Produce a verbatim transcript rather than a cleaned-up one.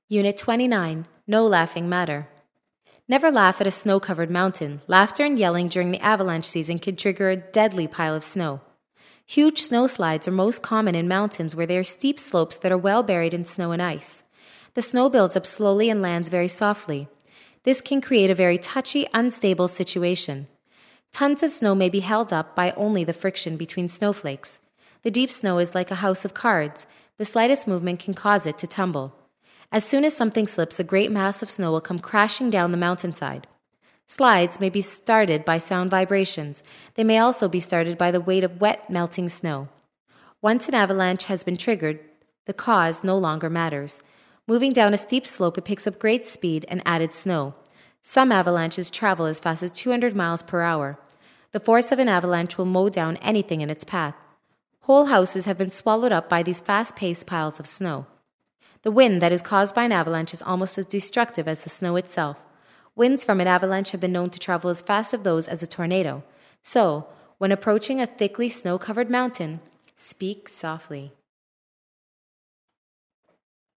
Unit twenty-nine, No Laughing Matter. Never laugh at a snow-covered mountain. Laughter and yelling during the avalanche season can trigger a deadly pile of snow. Huge snowslides are most common in mountains where there are steep slopes that are well buried in snow and ice. The snow builds up slowly and lands very softly. This can create a very touchy, unstable situation. Tons of snow may be held up by only the friction between snowflakes. The deep snow is like a house of cards. The slightest movement can cause it to tumble. As soon as something slips, a great mass of snow will come crashing down the mountainside. Slides may be started by sound vibrations. They may also be started by the weight of wet, melting snow. Once an avalanche has been triggered, the cause no longer matters. Moving down a steep slope, it picks up great speed and added snow. Some avalanches travel as fast as two hundred miles per hour. The force of an avalanche will mow down anything in its path. Whole houses have been swallowed up by these fast-paced piles of snow. The wind that is caused by an avalanche is almost as destructive as the snow itself. Winds from an avalanche have been known to travel as fast as those as a tornado. So, when approaching a thickly snow-covered mountain, speak softly.